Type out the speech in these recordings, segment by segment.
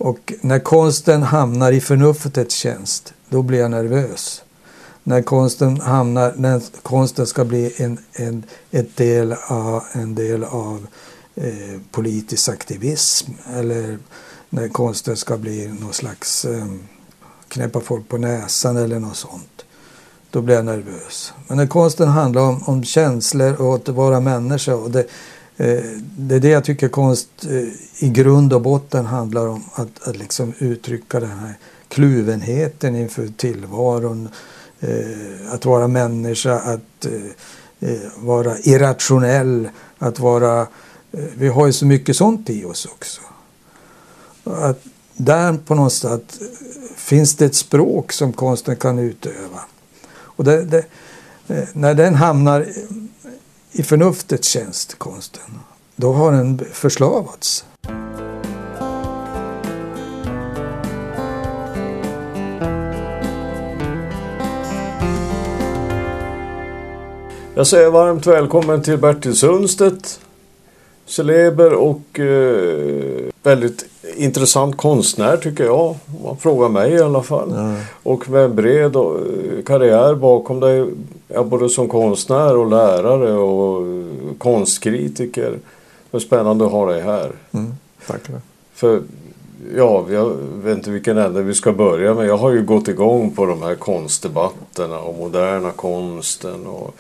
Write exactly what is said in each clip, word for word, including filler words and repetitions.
Och när konsten hamnar i förnuftets tjänst, då blir jag nervös. När konsten hamnar, när konsten ska bli en, en, ett del av, en del av eh, politisk aktivism, eller när konsten ska bli någon slags eh, knäppa folk på näsan eller något sånt, då blir jag nervös. Men när konsten handlar om, om känslor och att vara människa, och det, eh, det är det jag tycker konst eh, i grund och botten handlar om, att, att liksom uttrycka den här kluvenheten inför tillvaron, eh, att vara människa, att eh, vara irrationell, att vara, eh, vi har ju så mycket sånt i oss också. Att där på något sätt finns det ett språk som konsten kan utöva. Och det, det, när den hamnar i förnuftets tjänst, konsten, då har den förslavats. Jag säger varmt välkommen till Bertil Sundstedt, celeber och eh, väldigt intressant konstnär tycker jag. Man frågar mig i alla fall. Mm. Och med en bred karriär bakom dig, ja, både som konstnär och lärare och konstkritiker. Det är spännande att ha dig här. Mm, tack. För ja, jag vet inte vilken ände vi ska börja, men jag har ju gått igång på de här konstdebatterna och moderna konsten och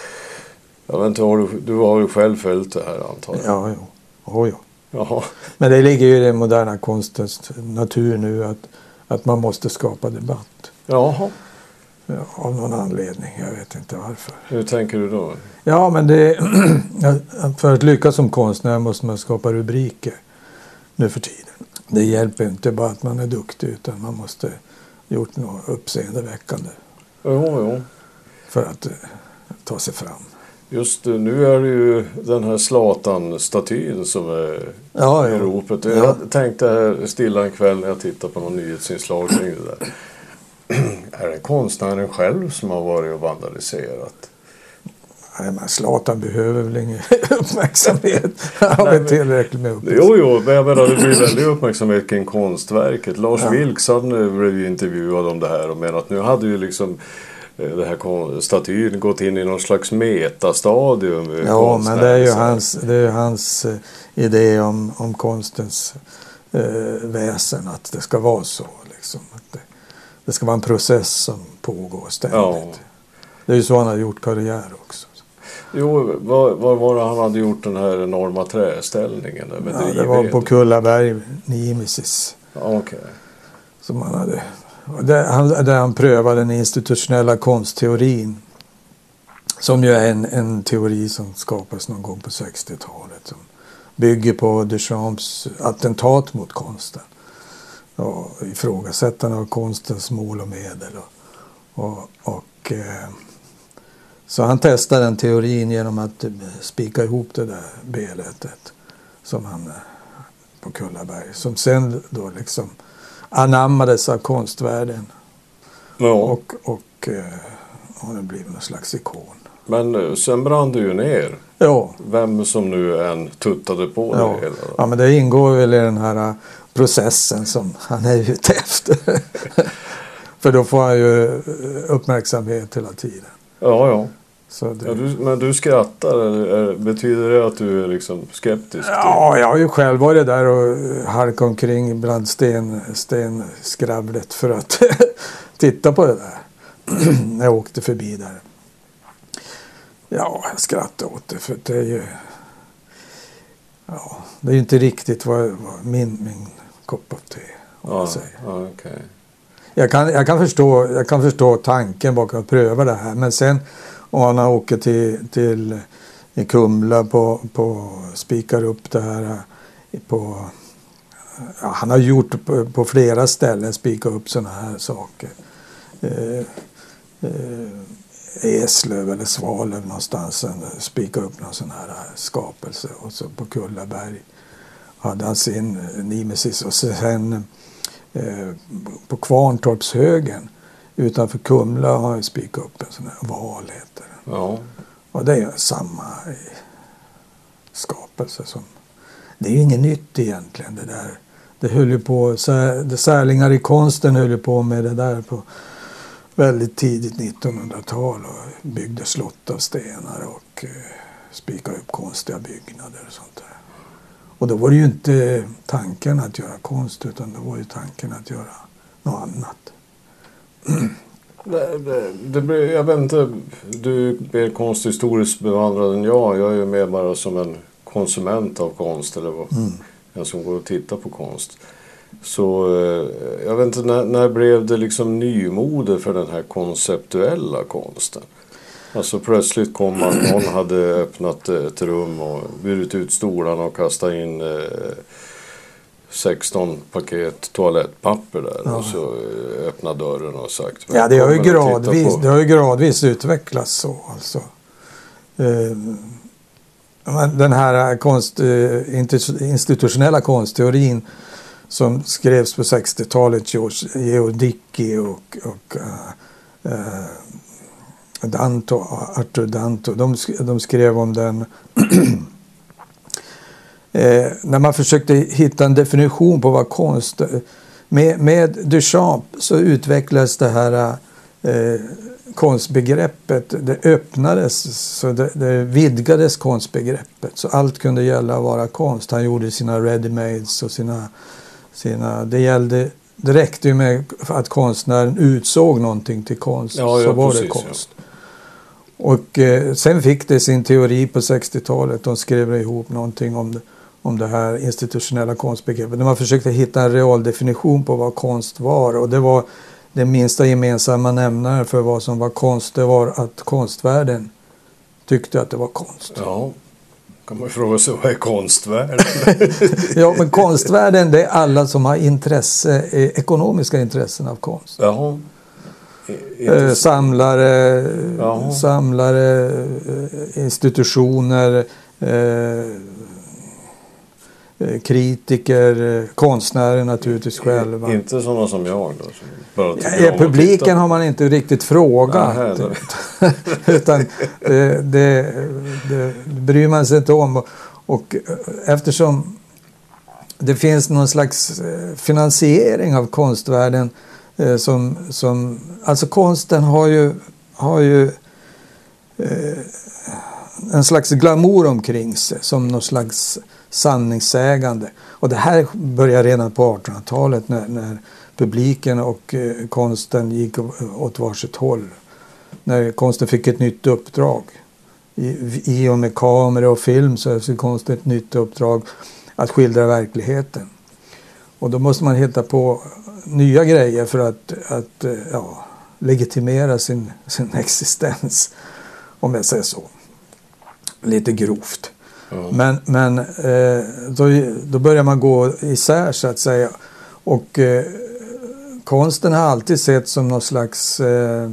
jag vet inte, har du, du har ju själv följt det här antagligen. Ja, jo. Oh, ja. Jaha. Men det ligger ju i den moderna konstens natur nu att, att man måste skapa debatt. Jaha. Ja, av någon anledning, jag vet inte varför. Hur tänker du då? Ja, men det, för att lyckas som konstnär måste man skapa rubriker nu för tiden. Det hjälper inte bara att man är duktig, utan man måste gjort något uppseendeväckande. Jo, jo. För att uh, ta sig fram. Just nu är det ju den här Zlatan-statyn som är ja, i ja. ropet. Ja. Jag tänkte här stilla en kväll när jag tittade på någon nyhetsinslag kring det där. Är det konstnären själv som har varit och vandaliserat? Nej, men Zlatan behöver väl ingen uppmärksamhet. Han har tillräckligt med uppmärksamhet. Jo, jo, men jag menar det blir väldigt uppmärksamhet kring konstverket. Lars ja. Vilks han blev ju intervjuad om det här och menade att nu hade ju liksom det här statyn gått in i någon slags metastadium. Ja, men det är ju hans, det är hans uh, idé om, om konstens uh, väsen, att det ska vara så. Liksom. Att det, det ska vara en process som pågår ständigt. Ja. Det är ju så han har gjort karriär också. Jo, var, var var han hade gjort den här enorma träställningen? Med ja, det var på Kullaberg, Nemesis. Okej. Okay. Som han hade... Där han, där han prövade den institutionella konstteorin, som ju är en, en teori som skapas någon gång på sextiotalet, som bygger på Duchamps attentat mot konsten och ifrågasättande av konstens mål och medel. Och, och, och, eh, så han testade den teorin genom att spika ihop det där belätet som han på Kullaberg, som sen då liksom anammades av konstvärlden. Ja. Och, och eh, har det blivit någon slags ikon. Men sen brann det ju ner. Ja. Vem som nu än tuttade på ja. det hela. Ja, men det ingår väl i den här processen som han är ute efter. För då får han ju uppmärksamhet hela tiden. Ja, ja. Så det... ja du, men du skrattar, eller betyder det att du är liksom skeptisk? Ja, jag har ju själv varit där och halkat omkring bland sten, stenskravlet för att titta på det där. När jag åkte förbi där. Ja, jag skrattar åt det, för det är ju... Ja, det är ju inte riktigt vad, vad min, min kopp av te, om ja, man säger. Ja, okay. jag, kan, jag, kan förstå, jag kan förstå tanken bakom att pröva det här, men sen om han åker till, till i Kumla på, på spikar upp det här på... Ja, han har gjort på, på flera ställen spika upp såna här saker. Eh, eh, Eslöv eller Svalöv någonstans, spika upp någon sån här skapelse, och så på Kullaberg hade han sin Nemesis, och sen eh, på Kvarntorpshögen utanför Kumla har han spikat upp en sån här val heter det. Ja. Och det är ju samma skapelse som, det är ju inget nytt egentligen det där det höll ju på, det särlingar i konsten höll ju på med det där på väldigt tidigt nittonhundratal och byggde slott av stenar och eh, spikade upp konstiga byggnader och sånt där. Och då var det ju inte tanken att göra konst, utan då var ju tanken att göra något annat. Det, det, det blir, jag vet inte, du är mer konsthistoriskt bevandrad än jag. Jag är ju mer bara som en konsument av konst, eller vad, mm. en som går och tittar på konst. Så jag vet inte, när, när blev det liksom nymode för den här konceptuella konsten? Alltså plötsligt kom man, någon hade öppnat ett rum och burit ut stolarna och kastat in eh, sexton paket toalettpapper där, ja. Och så öppnade dörren och sagt... Ja, det har ju gradvis, det har ju gradvis utvecklats så alltså. Eh, den här konst, institutionella konstteorin som skrevs på sextiotalet, George Dickey och, och uh, uh, Danto, Arthur Danto, de, de skrev om den eh, när man försökte hitta en definition på vad konst med, med Duchamp så utvecklades det här eh, konstbegreppet, det öppnades, så det, det vidgades konstbegreppet, så allt kunde gälla att vara konst. Han gjorde sina ready-mades och sina, sina det gällde, det räckte ju med att konstnären utsåg någonting till konst, ja, så ja, var precis, det konst. Ja. Och eh, sen fick det sin teori på sextiotalet. De skrev ihop någonting om det, om det här institutionella konstbegreppet. De har försökt hitta en real definition på vad konst var. Och det var den minsta gemensamma nämnaren för vad som var konst. Det var att konstvärlden tyckte att det var konst. Ja, kan man fråga sig, vad är konstvärlden? Ja, men konstvärlden, det är alla som har intresse, ekonomiska intressen av konst. Ja. Eh, samlare, Jaha. samlare, institutioner, eh, kritiker, konstnärer naturligtvis själva. Inte sådana som jag då? Som bara ja, publiken har man inte riktigt frågat. Jaha, utan det, det, det bryr man sig inte om. Och, och eftersom det finns någon slags finansiering av konstvärlden eh, som, som alltså konsten har ju, har ju eh, en slags glamour omkring sig som någon slags sanningssägande. Och det här börjar redan på artonhundratalet när, när publiken och eh, konsten gick åt varsitt håll. När konsten fick ett nytt uppdrag. I, i och med kamera och film så fick konsten ett nytt uppdrag att skildra verkligheten. Och då måste man hitta på nya grejer för att, att ja, legitimera sin, sin existens, om jag säger så. Lite grovt. Mm. Men, men eh, då, då börjar man gå isär så att säga. Och eh, konsten har alltid sett som någon slags eh,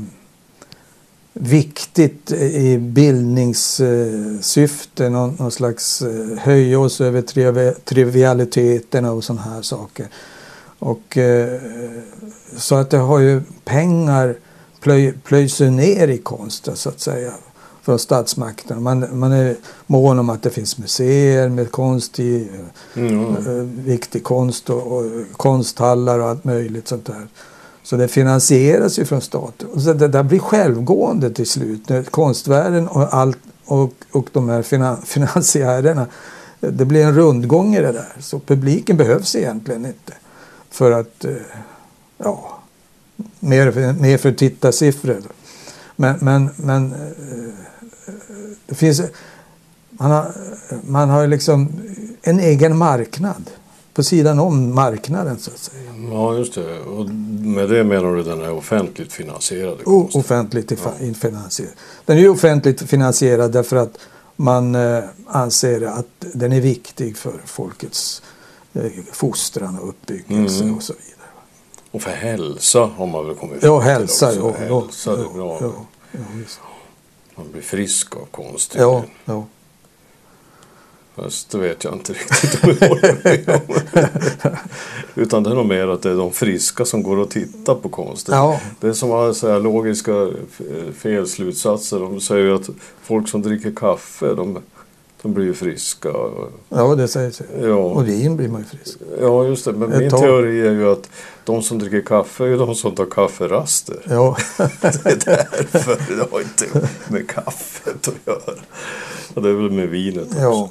viktigt i bildningssyfte, någon, någon slags eh, höja oss över triv- trivialiteterna och sådana här saker. Och eh, så att det har ju pengar plöj, plöjs ner i konsten så att säga från statsmakten. Man, man är mån om att det finns museer med konst i, mm. eh, viktig konst och, och konsthallar och allt möjligt sånt där. Så det finansieras ju från staten. Och så det där blir självgående till slut. När konstvärlden och, allt, och, och de här finan, finansiärerna, det blir en rundgång i det där. Så publiken behövs egentligen inte. För att, ja, mer, mer för tittarsiffror. Men, men, men det finns, man har, man har liksom en egen marknad. På sidan om marknaden så att säga. Ja, just det. Och med det menar du den är offentligt finansierade konsten? Offentligt ja. finansierad. Den är ju offentligt finansierad därför att man eh, anser att den är viktig för folkets eh, fostran och uppbyggelse mm. och så vidare. Och för hälsa har man väl kommit ja, hälsa, ja, hälsa. Ja, det är bra. Ja, ja, visst. Man blir frisk av konst. Ja, ja. Fast det vet jag inte riktigt om jag håller med om. Utan det är nog mer att det är de friska som går och tittar på konsten. Ja. Det är som har så här logiska felslutsatser. De säger ju att folk som dricker kaffe, de, De blir ju friska. Ja, det säger sig. Ja. Och vin blir man ju frisk. Ja, just det. Men Ett min tag. teori är ju att de som dricker kaffe är ju de som tar kafferaster. Ja. Det är därför det har inte med kaffet att göra. Och det är väl med vinet också. Ja.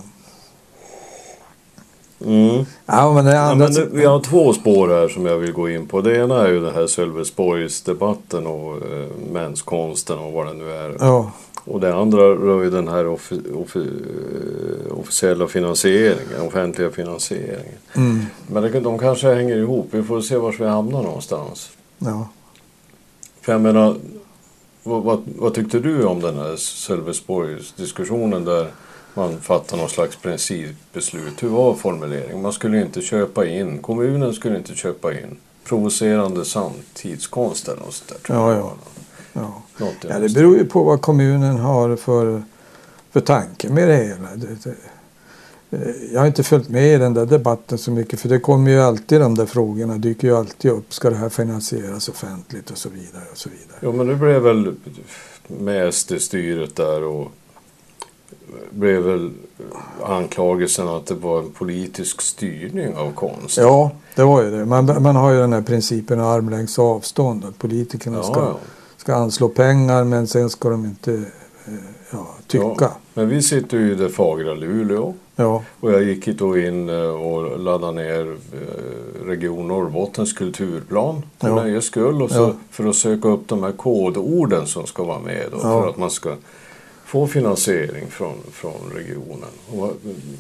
Mm. Ja, men det är Ja, andra... men det, vi har två spår här som jag vill gå in på. Det ena är ju den här Sölvesborgsdebatten och eh, mänskonsten och vad det nu är. Ja. Och det andra rör ju den här offi, offi, officiella finansieringen, offentliga finansieringen. Mm. Men det, de kanske hänger ihop. Vi får se var vi hamnar någonstans. Ja. För jag menar, vad, vad, vad tyckte du om den här Sölvesborgsdiskussionen där man fattar någon slags principbeslut? Hur var formuleringen? Man skulle inte köpa in, kommunen skulle inte köpa in provocerande samtidskonst eller något sånt där. Ja, ja. Ja. Något Ja, det beror ju på vad kommunen har för, för tanke med det hela. Det, det, jag har inte följt med i den där debatten så mycket, för det kommer ju alltid, de där frågorna dyker ju alltid upp. Ska det här finansieras offentligt och så vidare och så vidare. Jo, men det blev väl med S D-styret där och blev väl anklagelsen att det var en politisk styrning av konst. Ja, det var ju det. Man, man har ju den här principen av armlängds avstånd, att politikerna Ja, ska, ja. ska anslå pengar, men sen ska de inte eh, ja, tycka. Ja, men vi sitter ju i det fagra Luleå. Ja, Och jag gick då in och laddade ner Region Norrbottens kulturplan för Ja. nöjes skull. Och så Ja. för att söka upp de här kodorden som ska vara med då, Ja. för att man ska få finansiering från, från regionen. Och,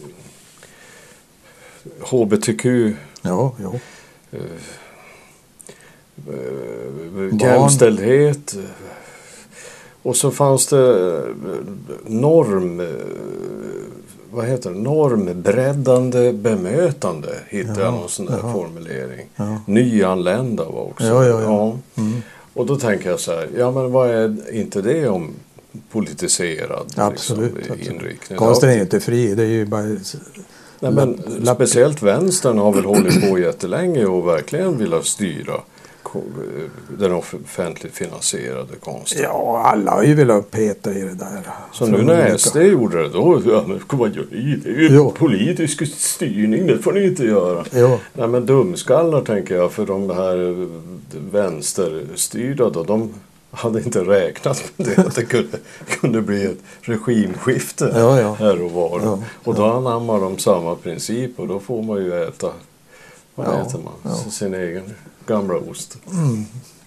H B T Q, ja, ja. eh, eh, jämställdhet. Och så fanns det norm... eh, vad heter det? Normbreddande bemötande hittade jag någon sån där jaha. formulering. Ja. Nyanlända var också. Ja, ja, ja. Mm. Och då tänker jag så här, ja men vad är inte det om politiserad Absolut. liksom, absolut. inriktning? Konsten är inte fri, det är ju bara... Nej, men lapp- speciellt vänstern har väl hållit på jättelänge och verkligen vill styra ko- den offentligt finansierade konsten. Ja, alla har ju velat peta i det där. Så Från nu när olika- S D gjorde det, då, ja men vad gör ni? Det är ju Jo. politisk styrning, det får ni inte göra. Jo. Nej men dumskallar tänker jag, för de här vänsterstyrda då, de hade inte räknat med det, att det kunde, kunde bli ett regimskifte Ja, ja. här och var. Ja, och då anammar de samma princip och då får man ju äta, vad Ja, äter man? ja. Sin egen gamla ost. Mm.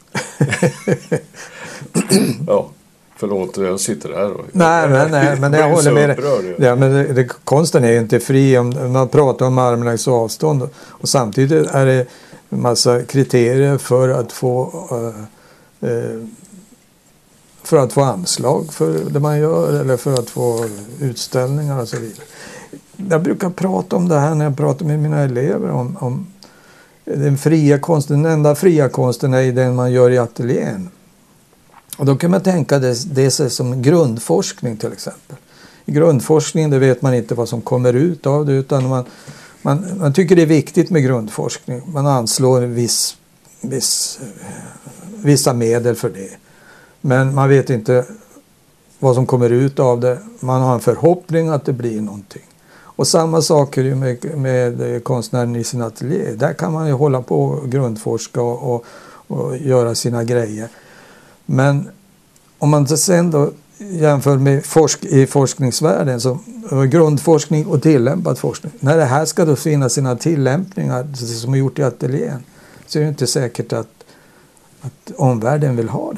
Ja, förlåt, jag sitter här och... Nej, nej, nej, men jag blir håller så med dig. upprörd. Ja, men det, det, konsten är ju inte fri. Om man pratar om armlängds avstånd och, och samtidigt är det en massa kriterier för att få uh, uh, för att få anslag för det man gör eller för att få utställningar och så vidare. Jag brukar prata om det här när jag pratar med mina elever om, om den fria konsten. Den enda fria konsten är den man gör i ateljén. Och då kan man tänka det, det sig som grundforskning till exempel. I grundforskningen det vet man inte vad som kommer ut av det, utan man, man, man tycker det är viktigt med grundforskning. Man anslår en viss, viss, vissa medel för det. Men man vet inte vad som kommer ut av det. Man har en förhoppning att det blir någonting. Och samma sak är det med, med konstnären i sin ateljé. Där kan man ju hålla på och grundforska och, och, och göra sina grejer. Men om man sen då jämför med forsk- i forskningsvärlden, så grundforskning och tillämpad forskning. När det här ska då finna sina tillämpningar som är gjort i ateljén, så är det inte säkert att, att omvärlden vill ha det.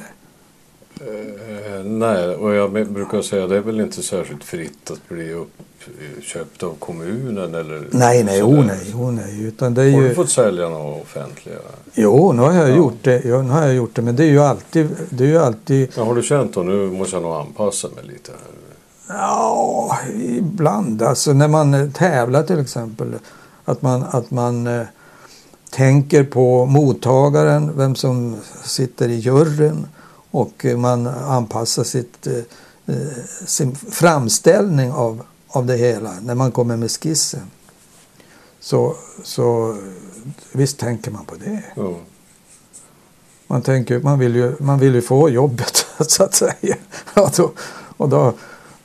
Eh, nej, och jag brukar säga det är väl inte särskilt fritt att bli uppköpt av kommunen eller... Nej, nej, sådär. oh, nej, oh, nej. Utan det är Har ju... du fått sälja några offentliga? Jo, nu har jag Ja. gjort det. Jo, nu har jag gjort det, men det är ju alltid... Det är ju alltid... Ja, har du känt då? Nu måste jag nog anpassa mig lite här. Ja, ibland. Alltså när man tävlar till exempel. Att man, att man eh, tänker på mottagaren, vem som sitter i juryn. Och eh, man anpassar sitt, eh, sin framställning av, av det hela när man kommer med skissen. Så, så visst tänker man på det. Ja. Man, tänker, man, vill ju, man vill ju få jobbet så att säga. Och då, och då,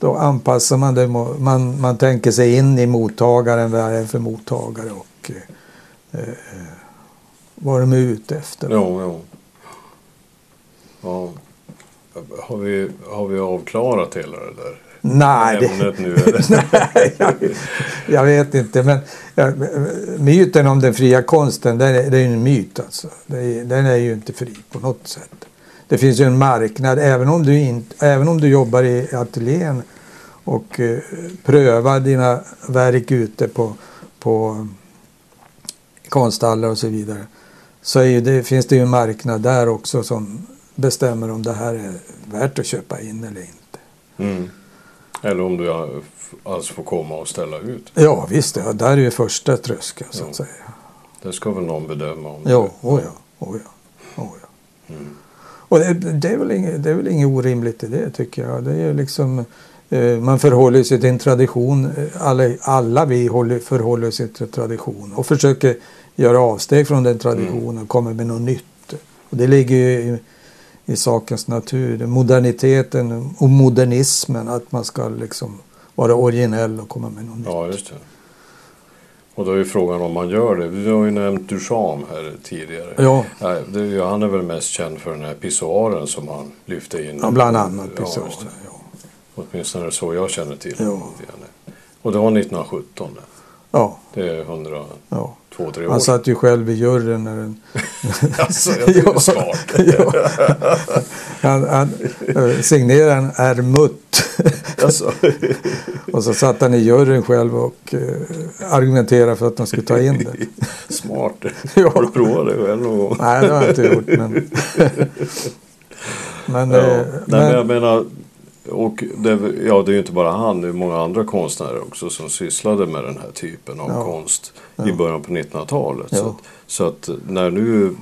då anpassar man det. Man, man tänker sig in i mottagaren, vad är det för mottagare och eh, eh, vad de är ute efter. Jo, jo. Ja. Har vi, har vi avklarat hela det där? Nej, det, nu är det. nej jag, jag vet inte. Men ja, myten om den fria konsten, det är, det är en myt alltså. Det är, den är ju inte fri på något sätt. Det finns ju en marknad, även om du, in, även om du jobbar i ateljén och eh, prövar dina verk ute på, på konsthallar och så vidare. Så är ju det, finns det ju en marknad där också som bestämmer om det här är värt att köpa in eller inte. Mm. Eller om du alltså får komma och ställa ut. Ja visst, ja, där är ju första tröskeln så att ja. säga. Det ska väl någon bedöma om jo, det. Oh ja, oh ja, oh ja. Mm. Och det, det, är väl inget, det är väl inget orimligt i det tycker jag. Det är liksom, eh, man förhåller sig till en tradition. Alla, alla vi håller, förhåller sig till tradition och försöker göra avsteg från den traditionen och mm. komma med något nytt. Och det ligger ju i, i sakens natur. Moderniteten och modernismen, att man ska liksom vara originell och komma med något nytt. Ja, just det. Och då är ju frågan om man gör det. Vi har ju nämnt Duchamp här tidigare. Ja. Nej, det är ju, han är väl mest känd för den här pissoaren som han lyfte in. Ja, bland annat pissoar. Ja, ja. Åtminstone så jag känner till. Ja. Och det var nittonhundrasjutton. Ja. Det är hundra ja. två, tre år. Han satt ju själv i juryn när den... alltså, jag tycker det är smart. ja. Han, han signerade en R. Mutt. alltså. Och så satt han i juryn själv och uh, argumenterade för att de skulle ta in det. Smart. ja. Har du provat det själv någon gång? Nej, det har jag inte gjort. Men, men, ja. eh, Nej, men... men jag menar... Och det, ja, det är ju inte bara han, det är många andra konstnärer också som sysslade med den här typen av ja. konst ja. i början på nittonhundratalet. Ja. Så, att, så att när nu...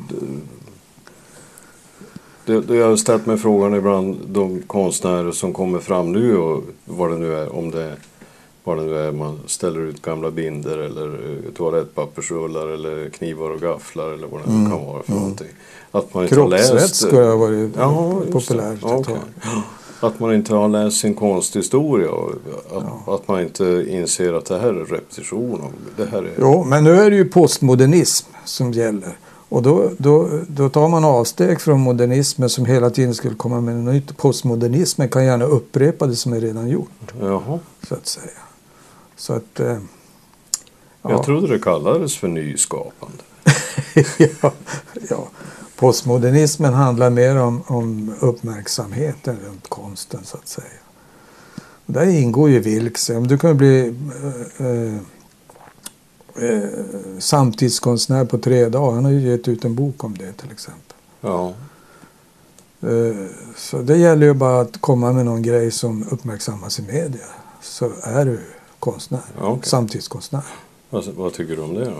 Det, det jag har ställt mig frågan ibland, de konstnärer som kommer fram nu och vad det nu är, om det, vad det nu är, man ställer ut gamla binder eller toalettpappersrullar eller knivar och gafflar eller vad det nu mm. kan vara för mm. någonting. Att man inte har läst... Kroppsrätt skulle ha varit ja, populärt. Ja, okay. Att man inte har läst sin konsthistoria och att, ja. att man inte inser att det här är repetition. Det här är... Jo, men nu är det ju postmodernism som gäller. Och då, då, då tar man avsteg från modernismen som hela tiden skulle komma med något nytt. Postmodernismen kan gärna upprepa det som är redan gjort. Jaha. Så att säga. Så att... Eh, ja. Jag trodde det kallades för nyskapande. ja, ja. Postmodernismen handlar mer om, om uppmärksamheten runt konsten så att säga. Där ingår ju Vilks. Om du kan bli eh, eh, samtidskonstnär på tre dagar. Han har ju gett ut en bok om det till exempel. Ja. Eh, så det gäller ju bara att komma med någon grej som uppmärksammas i media. Så är du konstnär. Okay. Samtidskonstnär. Vad, vad tycker du om det då?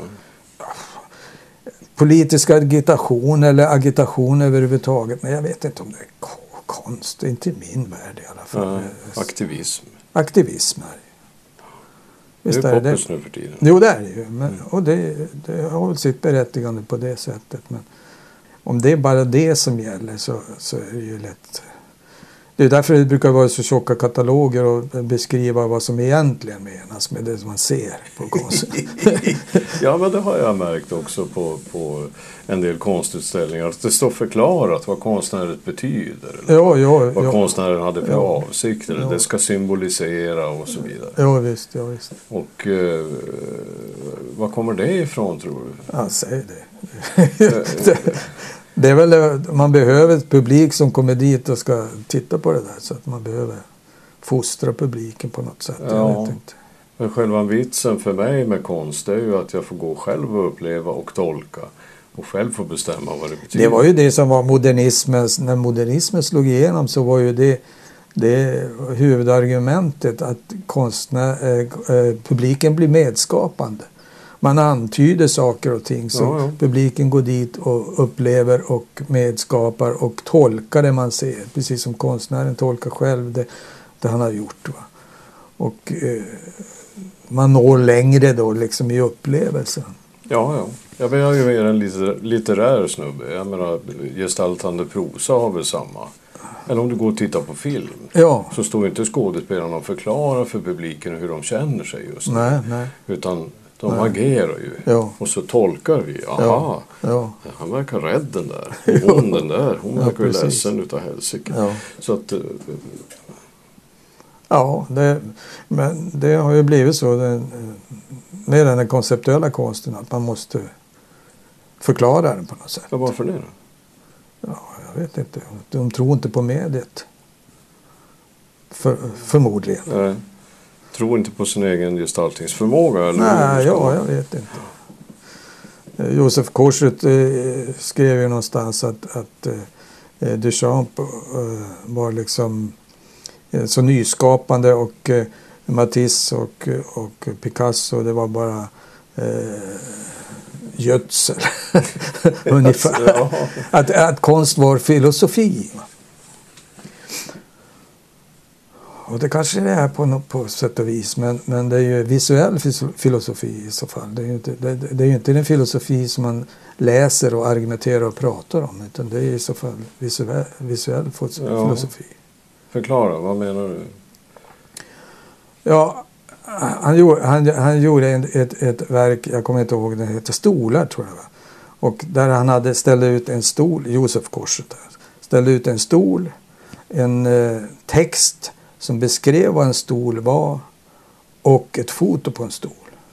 Politisk agitation eller agitation överhuvudtaget. Men jag vet inte om det är konst. Det är inte min värld i alla fall. Ja, aktivism. Aktivism är det. Visst det är poppis nu för tiden. Jo, det är det ju. Men, mm. Och det, det har väl sitt berättigande på det sättet. Men om det är bara det som gäller så, så är det ju lätt. Det är därför det brukar vara så tjocka kataloger och beskriva vad som egentligen menas med det som man ser på konsten. Ja, men det har jag märkt också på, på en del konstutställningar. Att det står förklarat vad konstnäret betyder. Eller ja, ja, vad ja. konstnären hade för ja. avsikt. Eller ja. det ska symbolisera och så vidare. Ja, visst. Ja, visst. Och eh, vad kommer det ifrån, tror du? Ja, säg det. Det är väl, man behöver ett publik som kommer dit och ska titta på det där. Så att man behöver fostra publiken på något sätt. Ja, jag vet inte. Men själva vitsen för mig med konst är ju att jag får gå själv och uppleva och tolka. Och själv få bestämma vad det betyder. Det var ju det som var modernismen. När modernismen slog igenom så var ju det, det huvudargumentet att konstnär, eh, publiken blir medskapande. Man antyder saker och ting så ja, ja. publiken går dit och upplever och medskapar och tolkar det man ser. Precis som konstnären tolkar själv det, det han har gjort. Va? Och eh, man når längre då liksom i upplevelsen. Ja, ja. Jag är ju mer en litter, litterär snubbe. Jag menar, gestaltande prosa har väl samma Eller om du går och tittar på film. Ja. Så står inte skådespelarna och förklarar för publiken hur de känner sig just nu. Nej, nej. Utan de nej. agerar ju. Ja. Och så tolkar vi. Aha, ja. Ja. han verkar rädd den där. Hon den där. Hon ja, verkar ju precis. ledsen utav helsike. Ja. Så att... Ja, det, men det har ju blivit så det, med den konceptuella konsten att man måste förklara den på något sätt. Ja, varför det då? Ja, jag vet inte. De tror inte på mediet. För, förmodligen. Nej. Tror inte på sin egen gestaltningsförmåga? Eller Nej, ja, jag vet inte. Josef Korsut eh, skrev ju någonstans att, att eh, Duchamp eh, var liksom eh, så nyskapande och eh, Matisse och, och Picasso, det var bara eh, gödsel. Ungefär. Ja. Att, att konst var filosofi. Och det kanske det är på, något, på sätt och vis, men, men det är ju visuell filosofi i så fall. Det är ju inte, det, det är ju inte den filosofi som man läser och argumenterar och pratar om, utan det är i så fall visuell, visuell filosofi. Ja. Förklara, vad menar du? Ja, han gjorde, han, han gjorde en, ett, ett verk, jag kommer inte ihåg, det heter Stolar tror jag. Va? Och där han hade ställt ut en stol, Josef Korsut där, ställde ut en stol, en eh, text som beskrev vad en stol var och ett foto på en stol.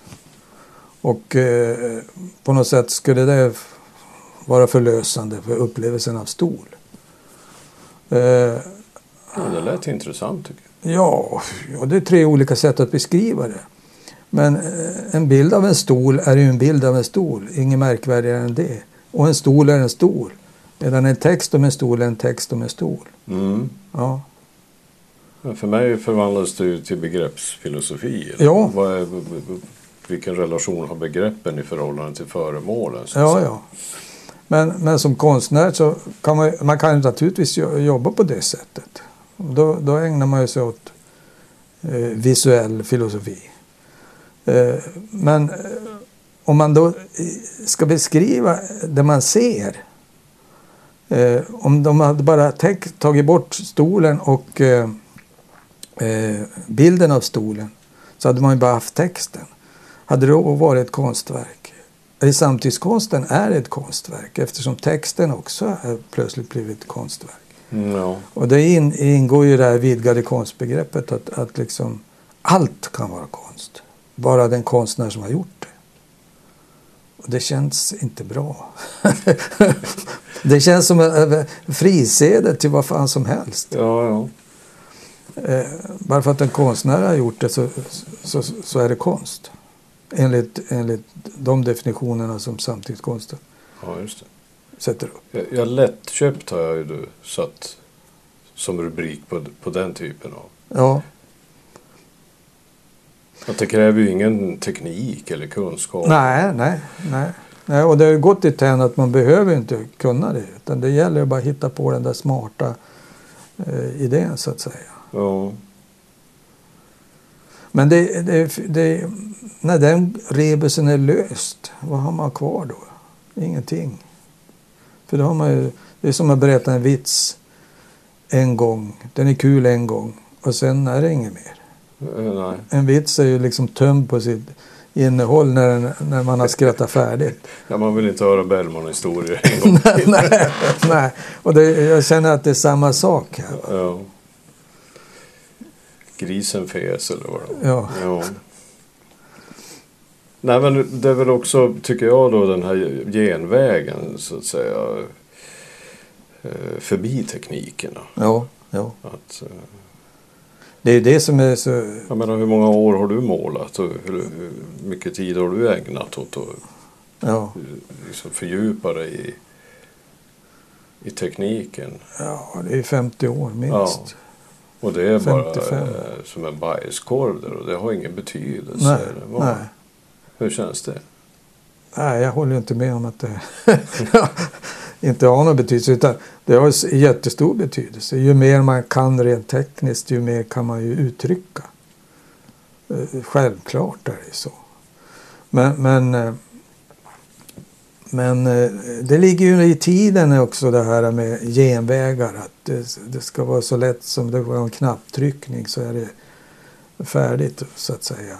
Och eh, på något sätt skulle det vara förlösande för upplevelsen av stol. Eh, ja, det lät intressant tycker jag. Ja, ja, det är tre olika sätt att beskriva det. Men eh, en bild av en stol är ju en bild av en stol. Inget märkvärdigare än det. Och en stol är en stol. Medan en text om en stol är en text om en stol. Mm. Ja. För mig förvandlas det ju till begreppsfilosofi. Ja. Vad är, vilken relation har begreppen i förhållande till föremålen? Ja, ja. Men, men som konstnär så kan man, man kan naturligtvis jobba på det sättet. Då, då ägnar man sig åt eh, visuell filosofi. Eh, men eh, om man då ska beskriva det man ser. Eh, om de hade bara täck, tagit bort stolen och eh, eh, bilden av stolen, så hade man ju bara haft texten. Hade det då varit ett konstverk? I samtidskonsten är det ett konstverk, eftersom texten också är plötsligt blivit ett konstverk. No. Och det in, ingår ju det här vidgade konstbegreppet att, att liksom allt kan vara konst. Bara den konstnär som har gjort det. Och det känns inte bra. Det känns som en frisedel till vad fan som helst. Ja, ja. Eh, bara för att en konstnär har gjort det så, så, så är det konst. Enligt, enligt de definitionerna som samtidskonsten Ja, just det. sätter upp. Jag, jag lättköpt har jag ju då satt som rubrik på, på den typen av. Ja. Att det kräver ju ingen teknik eller kunskap. Nej, nej, nej. nej och det har ju gått dithän att man behöver inte kunna det. Utan det gäller bara att hitta på den där smarta eh, idén så att säga. Ja. Men det, det, det, när den rebusen är löst, vad har man kvar då? Ingenting. För då har man ju, det är som att berätta en vits en gång. Den är kul en gång och sen är det inget mer. Nej. En vits är ju liksom tömd på sitt innehåll när, när man har skrattat färdigt. Ja, man vill inte höra Bellman-historier en gång till. nej, nej. Och det, jag känner att det är samma sak här. Ja. Grisen fes eller vad det Ja. ja. Nej, men det är väl också, tycker jag då, den här genvägen så att säga förbi teknikerna. Ja, ja. Att, det är det som är så... jag menar, hur många år har du målat och hur, hur mycket tid har du ägnat åt att ja. liksom fördjupa dig i, i tekniken? Ja, det är femtio år minst. Ja. Och det är femtiofem. bara eh, som en bajskorv där och det har ingen betydelse. Nej, Vad, nej. Hur känns det? Nej, jag håller inte med om att det inte har någon betydelse. Utan det har jättestor betydelse. Ju mer man kan rent tekniskt, ju mer kan man ju uttrycka. Självklart är det så. Men, men men eh, det ligger ju i tiden också det här med genvägar. Att det, det ska vara så lätt som det var en knapptryckning så är det färdigt så att säga.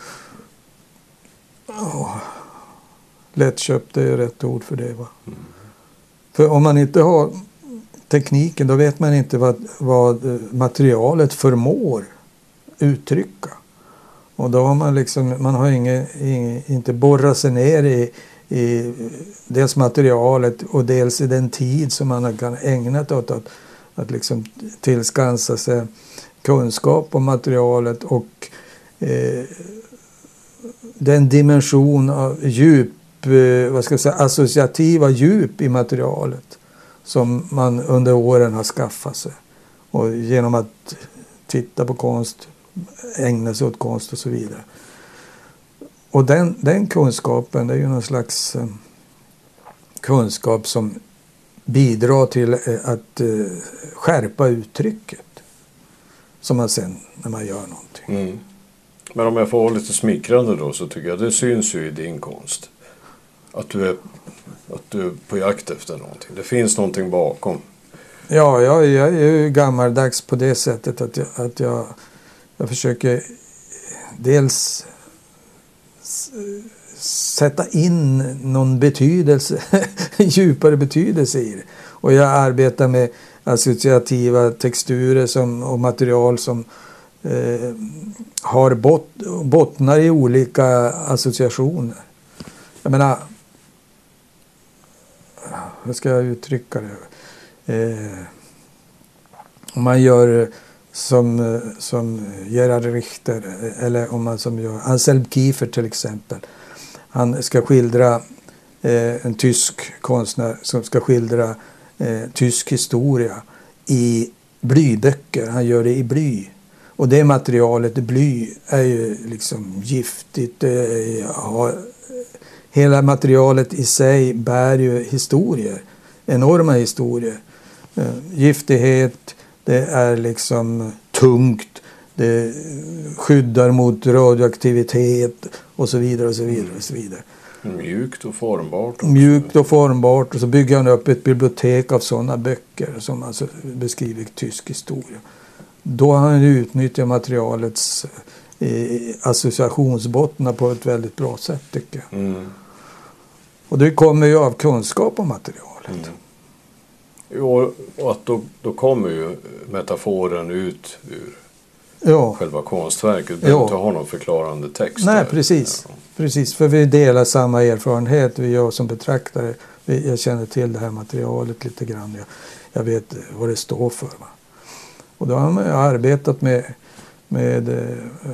Oh. Lättköpt är ju rätt ord för det va. Mm. För om man inte har tekniken då vet man inte vad, vad materialet förmår uttrycka. Och då har man liksom, man har inge, inge, inte borrat sig ner i, i dels materialet och dels i den tid som man kan ägnat åt att, att liksom tillskansa sig kunskap om materialet och eh, den dimension av djup, eh, vad ska jag säga, associativa djup i materialet som man under åren har skaffat sig. Och genom att titta på konst, ägna sig åt konst och så vidare. Och den, den kunskapen, det är ju någon slags eh, kunskap som bidrar till eh, att eh, skärpa uttrycket. Som man sen, när man gör någonting. Mm. Men om jag får vara lite smickrande då så tycker jag det syns ju i din konst. Att du är, att du är på jakt efter någonting. Det finns någonting bakom. Ja, jag, jag är ju gammaldags på det sättet att jag, att jag, jag försöker dels sätta in någon betydelse, djupare betydelse i det. Och jag arbetar med associativa texturer som, och material som eh, har bot, bottnar i olika associationer. Jag menar, hur ska jag uttrycka det? Eh, om man gör som, som Gerhard Richter eller om man som gör Anselm Kiefer till exempel. Han ska skildra eh, en tysk konstnär som ska skildra eh, tysk historia i blyböcker. Han gör det i bly. Och det materialet, bly, är ju liksom giftigt. Det är, har, hela materialet i sig bär ju historier. Enorma historier. Eh, giftighet, det är liksom tungt. Det skyddar mot radioaktivitet och så vidare och så vidare och så vidare. Mjukt och formbart. Också. Mjukt och formbart. Och så bygger han upp ett bibliotek av sådana böcker som alltså beskriver tysk historia. Då har han utnyttjat materialets eh, associationsbottnar på ett väldigt bra sätt tycker jag. Mm. Och det kommer ju av kunskap om materialet. Mm. Jo, och att då, då kommer ju metaforen ut ur ja. själva konstverket. Du behöver inte ha någon förklarande text. Nej, där. precis. Precis, för vi delar samma erfarenhet. Vi jag som betraktare, jag känner till det här materialet lite grann. Jag, jag vet vad det står för. Va? Och då har man arbetat med, med eh,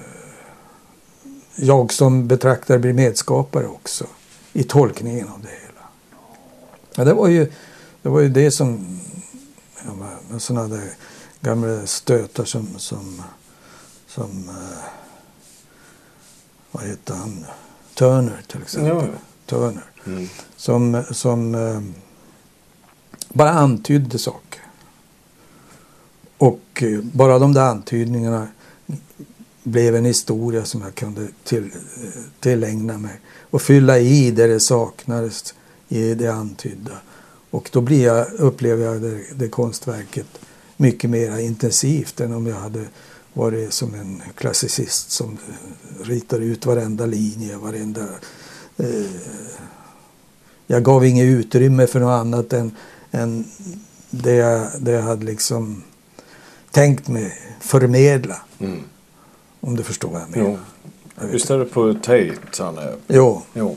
jag som betraktare blir medskapare också i tolkningen av det hela. Ja, det var ju det, var ju det som ja, sådana där gamla stötar som som, som eh, vad heter han? Turner till exempel. Ja. Turner. Mm. Som, som eh, bara antydde saker. Och eh, bara de där antydningarna blev en historia som jag kunde till, tillägna mig. Och fylla i där det saknades i det antydda. Och då blir jag, upplever jag det, det konstverket mycket mer intensivt än om jag hade varit som en klassicist som ritar ut varenda linje, varenda... Eh, jag gav inget utrymme för något annat än, än det, jag, det jag hade liksom tänkt mig förmedla. Mm. Om du förstår vad jag menar. Jo. Visst är det på Tate han är? Jo. jo.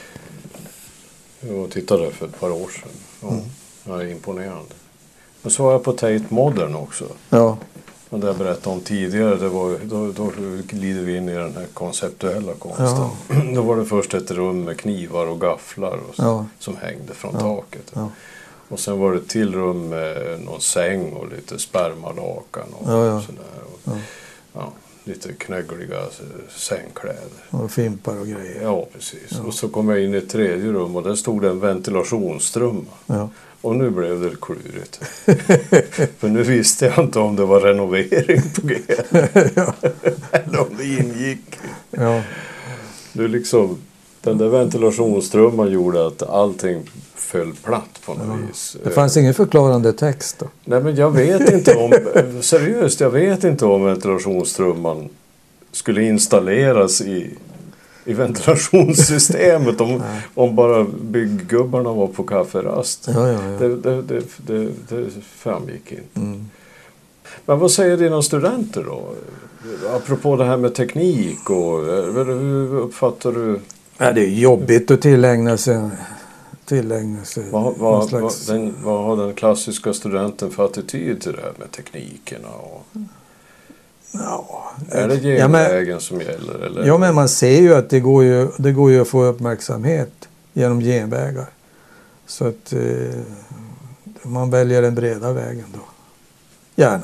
Jag tittade för ett par år sedan. Ja, mm. Det är imponerande. Men så var jag på Tate Modern också. Ja. Men det jag berättade om tidigare, det var, då, då glider vi in i den här konceptuella konsten. Ja. Då var det först ett rum med knivar och gafflar och så, ja. Som hängde från ja. Taket. Ja. Och sen var det ett till rum med någon säng och lite spermalakan och, ja, ja. och sådär. Och, ja. Ja, lite knöggliga sängkläder. Och fimpar och grejer. Ja, precis. Ja. Och så kom jag in i ett tredje rum och där stod det en ventilationstrumma. Ja. Och nu blev det klurigt. För nu visste jag inte om det var renovering på G. ja. Eller om det ingick. Ja. Du liksom... Den där ventilationstrumman gjorde att allting föll platt på något ja. vis. Det fanns ingen förklarande text då? Nej, men jag vet inte om, seriöst, jag vet inte om ventilationstrumman skulle installeras i, i ventilationssystemet om, om bara bygggubbarna var på kafferast. Ja, ja, ja. Det, det, det, det, det framgick inte. Mm. Men vad säger dina studenter då? Apropå det här med teknik och hur uppfattar du? Ja, det är jobbigt att tillägna sig. Tillägna sig vad, vad, slags... vad, den, vad har den klassiska studenten för attityd till det här med teknikerna? Och... Ja, är det genvägen ja, som gäller? Eller? Ja, men man ser ju att det går ju, det går ju att få uppmärksamhet genom genvägar. Så att eh, man väljer den breda vägen då. Gärna.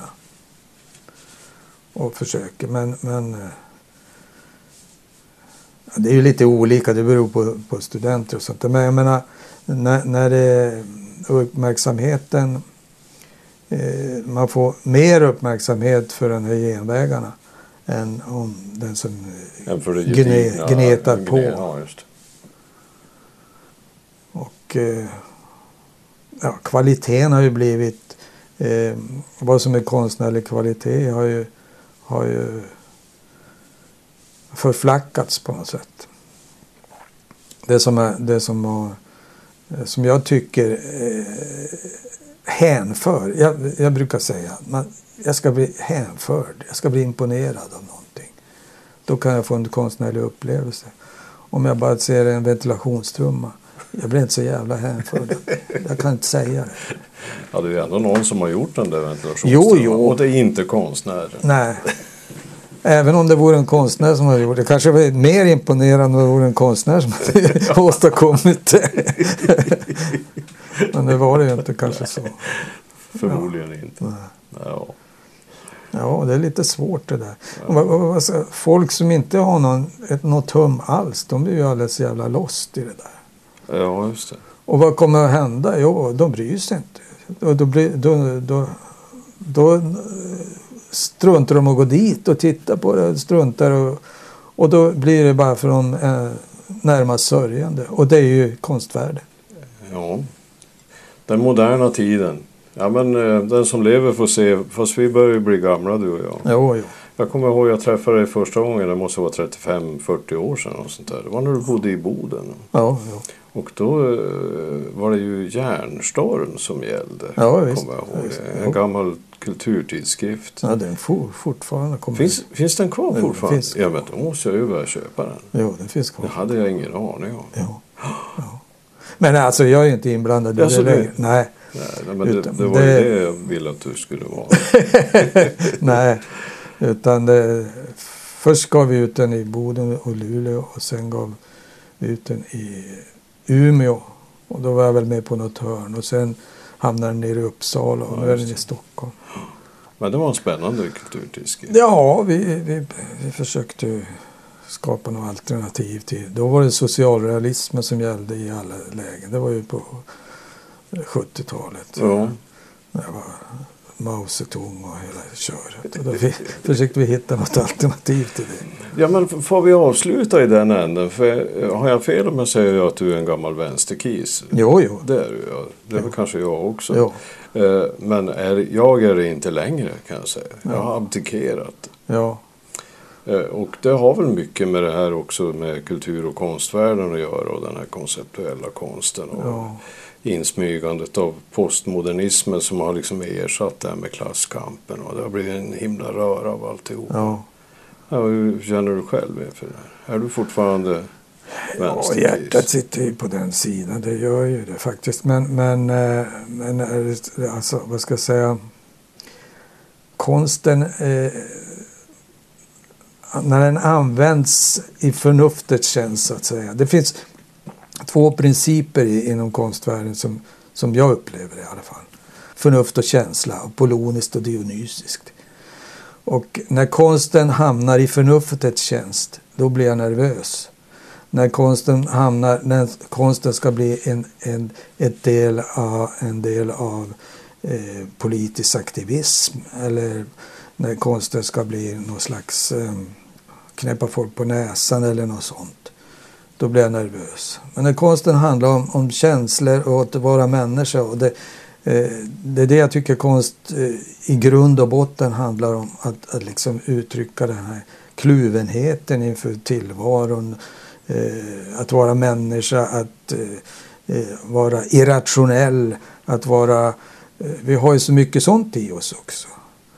Och försöker, men, men eh, det är ju lite olika, det beror på, på studenter och sånt. Men jag menar, när, när det, uppmärksamheten, eh, man får mer uppmärksamhet för den här genvägarna än om den som än för det gне, gedigna, gnetar gне, på. Ja, just. Och eh, ja, kvaliteten har ju blivit, eh, vad som är konstnärlig kvalitet har ju, har ju förflackats på något sätt. Det som, är, det som, har, som jag tycker eh, hänför, jag, jag brukar säga man, jag ska bli hänförd, jag ska bli imponerad av någonting. Då kan jag få en konstnärlig upplevelse. Om jag bara ser en ventilationstrumma, jag blir inte så jävla hänförd. Jag kan inte säga det. Ja, det är ju ändå någon som har gjort den där ventilationstrumman. Jo, jo. Och det är inte konstnären. Nej. Även om det vore en konstnär som hade gjort det. Kanske var mer imponerande om det vore en konstnär som hade åstadkommit det. Men det var det ju inte kanske så. Förmodligen ja. inte. Ja. ja, det är lite svårt det där. Ja. Folk som inte har någon, ett, något tum alls, de blir ju alldeles jävla lost i det där. Ja, just det. Och vad kommer att hända? Jo, de bryr sig inte. Och då, blir, då, då, då struntar de att gå dit och titta på det. Struntar och, och då blir det bara för de eh, närmast sörjande. Och det är ju konstvärde. Ja, den moderna tiden. Ja, men eh, den som lever får se. Fast vi börjar ju bli gamla, du och jag. Jo, jo. Jag kommer ihåg att jag träffade dig första gången. Det måste vara trettiofem fyrtio år sedan. Och sånt där. Det var när du bodde i Boden. Ja, ja. Och då eh, var det ju Järnstorm som gällde. Ja, visst. Kommer jag ihåg. Visst. En gammal kulturtidskrift. Ja, den for, fortfarande kommer. Finns, finns den kvar den fortfarande? Finns kvar. Ja, men då måste jag ju börja köpa den. Jo, den finns kvar. Det hade jag ingen aning om. Ja. Ja. Men alltså, jag är ju inte inblandad i alltså, det längre. Nej. Nej, men det, det var det... ju det jag ville att du skulle vara. Nej, utan det, först gav vi ut den i Boden och Luleå och sen gav vi ut den i Umeå. Och då var jag väl med på något hörn. Och sen hamnade den nere i Uppsala och ja, nu är den i Stockholm. Men det var en spännande kulturtidskrift. Ja, vi, vi, vi försökte skapa något alternativ till. Då var det socialrealismen som gällde i alla lägen. Det var ju på sjuttiotalet. Ja. Det var Mao Zedong och hela köret. Och då vi, försökte vi hitta något alternativ till det. Ja, men får vi avsluta i den änden? För har jag fel om jag säger att du är en gammal vänsterkis? Jo, jo. Det är du, ja. Det är väl kanske jag också. Jo. Men är, jag är det inte längre, kan jag säga. Jag har abdikerat. Ja. Och det har väl mycket med det här också med kultur- och konstvärlden att göra och den här konceptuella konsten och ja. insmygandet av postmodernismen som har liksom ersatt det här med klasskampen och det har blivit en himla röra av alltihop. Ja. Ja, hur känner du själv för det? Är du fortfarande vänsterkis? Ja, hjärtat sitter ju på den sidan, det gör ju det faktiskt. Men, men, men alltså, vad ska jag säga, konsten eh, när den används i förnuftets tjänst så att säga. Det finns två principer i, inom konstvärlden som, som jag upplever i alla fall. Förnuft och känsla, apolloniskt och dionysiskt. Och när konsten hamnar i förnuftets tjänst, då blir jag nervös. När konsten hamnar, när konsten ska bli en, en, ett del av, en del av eh, politisk aktivism eller när konsten ska bli någon slags eh, knäppa folk på näsan eller något sånt. då blir jag nervös. Men när konsten handlar om, om känslor och att vara människa, och det, eh, det är det jag tycker konst eh, i grund och botten handlar om, att, att liksom uttrycka den här kluvenheten inför tillvaron, eh, att vara människa, att eh, vara irrationell, att vara, eh, vi har ju så mycket sånt i oss också.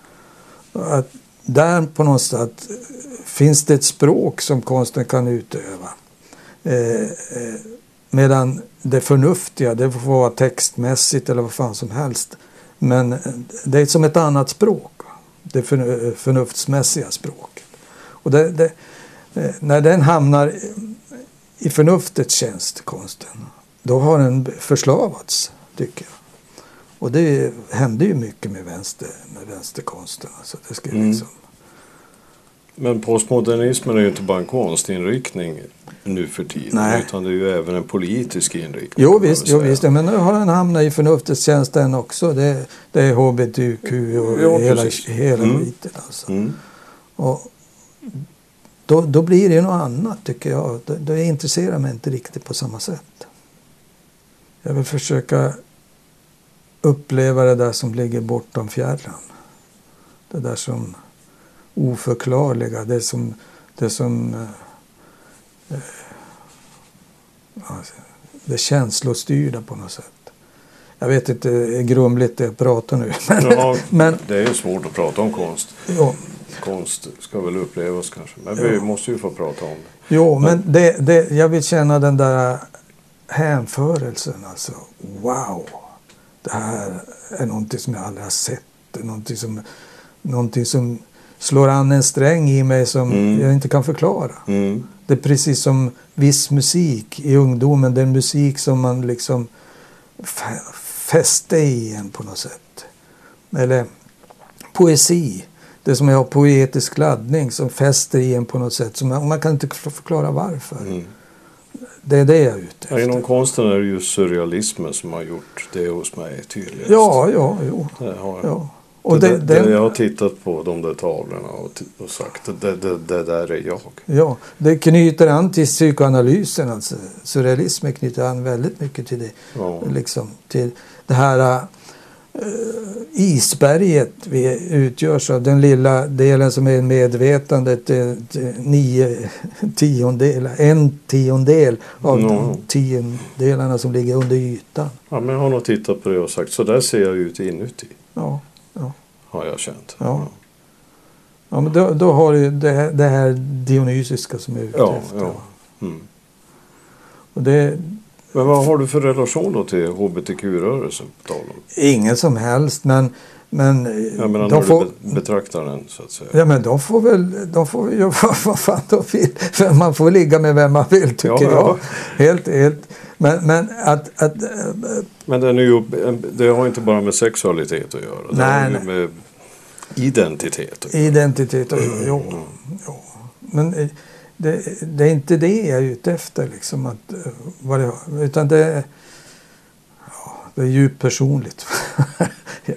Att där på något sätt finns det ett språk som konsten kan utöva. Eh, eh, medan det förnuftiga, det får vara textmässigt eller vad fan som helst. Men det är som ett annat språk. Det för, förnuftsmässiga språket. Och det, det, eh, när den hamnar i förnuftets tjänst, konsten, då har den förslavats, tycker jag. Och det hände ju mycket med, vänster, med vänsterkonsten. Alltså det ska mm. liksom... Men postmodernismen är ju inte bara en konstinriktning nu för tiden. Nej. Utan det är ju även en politisk inriktning. Jo visst, jo, visst men nu har den hamnat i förnuftets tjänst den också. Det, det är H B T Q och ja, hela, hela mm. skiten alltså. Mm. Och då, då blir det ju något annat, tycker jag. Då, då intresserar mig inte riktigt på samma sätt. Jag vill försöka uppleva det där som ligger bortom fjärran. Det där som oförklarliga, det som det som eh, alltså, det känslostyrda på något sätt. Jag vet inte, det är grumligt det jag pratar nu. Men, ja, men det är ju svårt att prata om konst. Ja. Konst ska väl upplevas kanske, men vi ja. måste ju få prata om det. Jo, men, men det, det, jag vill känna den där hänförelsen, alltså wow. Det här är någonting som jag aldrig har sett. Någonting som, någonting som slår an en sträng i mig som mm. jag inte kan förklara. Mm. Det är precis som viss musik i ungdomen. Det är musik som man liksom f- fäste i en på något sätt. Eller poesi. Det som har poetisk laddning som fäster i en på något sätt. Som man, man kan inte förklara varför. Mm. Det är det jag är ute efter. Ja, inom konsten är det ju surrealismen som har gjort det hos mig tydligast. Ja, ja, jo. Det har ja. Och det, det, det, jag har tittat på de där tavlorna och, t- och sagt att det, det, det där är jag. Ja, det knyter an till psykoanalysen. Alltså. Surrealismen knyter an väldigt mycket till det. Ja. Liksom, till det här uh, isberget vi utgörs av. Den lilla delen som är medvetandet. Uh, nio tiondelar. En tiondel av no. de tiondelarna som ligger under ytan. Ja, men jag har nog tittat på det och sagt så där ser jag ut inuti. Ja. Ja. Har jag känt. Ja. Ja. Ja, men då, då har du det här, det här dionysiska som är ute ja, efter. Ja. Mm. Och det, men vad har du för relation då till H B T Q-rörelsen? Ingen som helst, men men jag menar, de får betrakta den så att säga. Ja, men de får väl de får göra vad fan de vill. För man får ligga med vem man vill, tycker ja, jag. Ja. Helt helt Men, men att... att äh, men den är ju, det har inte bara med sexualitet att göra. Det nej, har ju med identitet att göra. Identitet att göra, jo, mm. jo. Men det, det är inte det jag är ute efter, liksom. Att, vad det, utan det, ja, det är djupt personligt. Ja.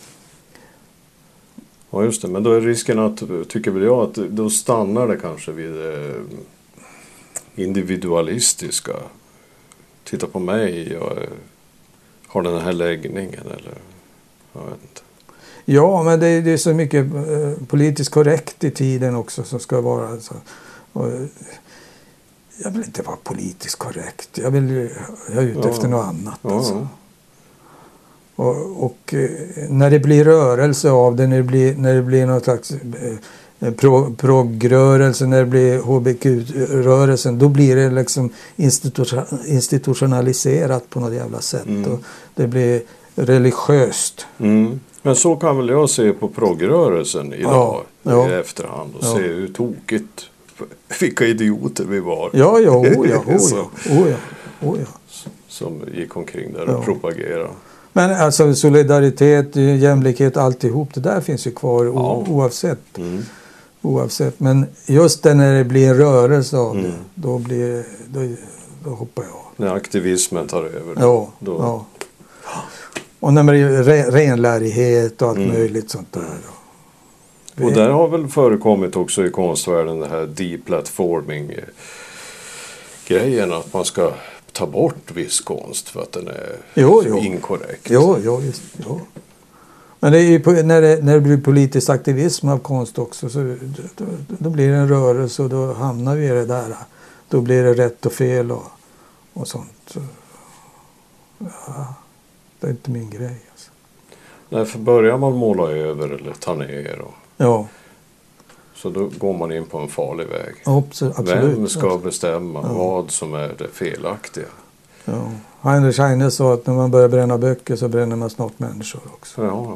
Ja, just det. Men då är risken att, tycker väl jag, att då stannar det kanske vid det individualistiska. Titta på mig, jag har den här läggningen eller jag vet inte. Ja, men det, det är så mycket eh, politiskt korrekt i tiden också som ska vara alltså. Och, jag vill inte vara politiskt korrekt. Jag vill jag är ute ja. efter något annat ja. alltså. Och, och eh, när det blir rörelse av det, när det blir, när det blir någon slags eh, pro, progrörelse, när det blir H B T Q-rörelsen, då blir det liksom institu- institutionaliserat på något jävla sätt. Mm. Och det blir religiöst. Mm. Men så kan väl jag se på progrörelsen idag ja, ja. i efterhand och ja. se hur tokigt, vilka idioter vi var. Ja, ja, oh ja, oh ja, oh ja, oh ja. Som gick omkring där ja. och propagerade. Men alltså solidaritet, jämlikhet, alltihop, det där finns ju kvar ja. o- oavsett. Mm. Oavsett. Men just det när det blir en rörelse av mm. det, då, blir, då, då hoppar jag. När aktivismen tar över. Ja, då. ja. Och när det blir re- renlärighet och allt mm. möjligt sånt där. Då. Och där har väl förekommit också i konstvärlden det här deplatforming grejen att man ska ta bort viss konst för att den är jo, jo. inkorrekt. Jo, jo, just, jo. Men det är ju på, när, det, när det blir politisk aktivism av konst också så då, då blir det en rörelse och då hamnar vi i det där. Då blir det rätt och fel och, och sånt. Ja, det är inte min grej. Alltså. Nej, för börjar man måla över eller ta ner och, ja. så då går man in på en farlig väg. Absolut. Vem ska ja. bestämma ja. vad som är det felaktiga? Ja. Heinrich Heine sa att när man börjar bränna böcker så bränner man snart människor också. Ja, ja.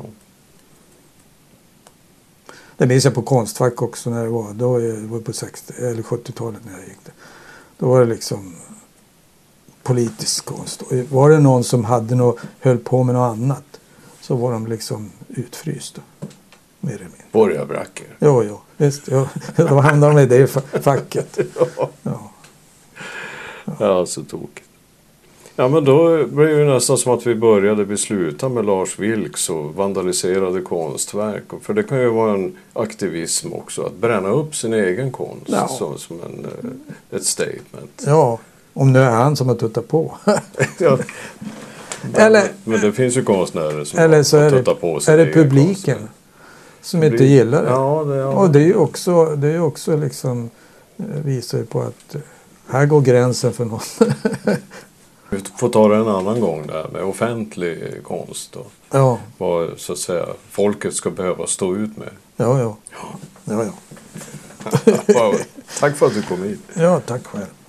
Det minns jag på Konstfack också när det var. Då var det var på sextio eller sjuttiotalet när jag gick det. Då var det liksom politisk konst. Och var det någon som hade något, höll på med något annat så var de liksom utfrysta. Mer eller mindre. Borgarbracker. Jo, jo. Visst, jo. Då hamnade de i det facket. ja. Ja. Ja. ja, så tokigt. Ja, men då blev det ju nästan som att vi började besluta med Lars Vilks och vandaliserade konstverk. För det kan ju vara en aktivism också, att bränna upp sin egen konst ja. som, som en, ett statement. Ja, om nu är han som har tuttat på. ja. Eller, men det finns ju konstnärer som eller så har är det, tuttat på sig. är det publiken konstnär. Som Publik. inte gillar det. Ja, det ja. Och det är ju också, det är också liksom, visar ju på att här går gränsen för någon. Vi får ta det en annan gång där med offentlig konst och ja. vad så att säga folket ska behöva stå ut med. Ja, ja. Ja. ja, ja. Tack för att du kom hit. Ja, tack själv.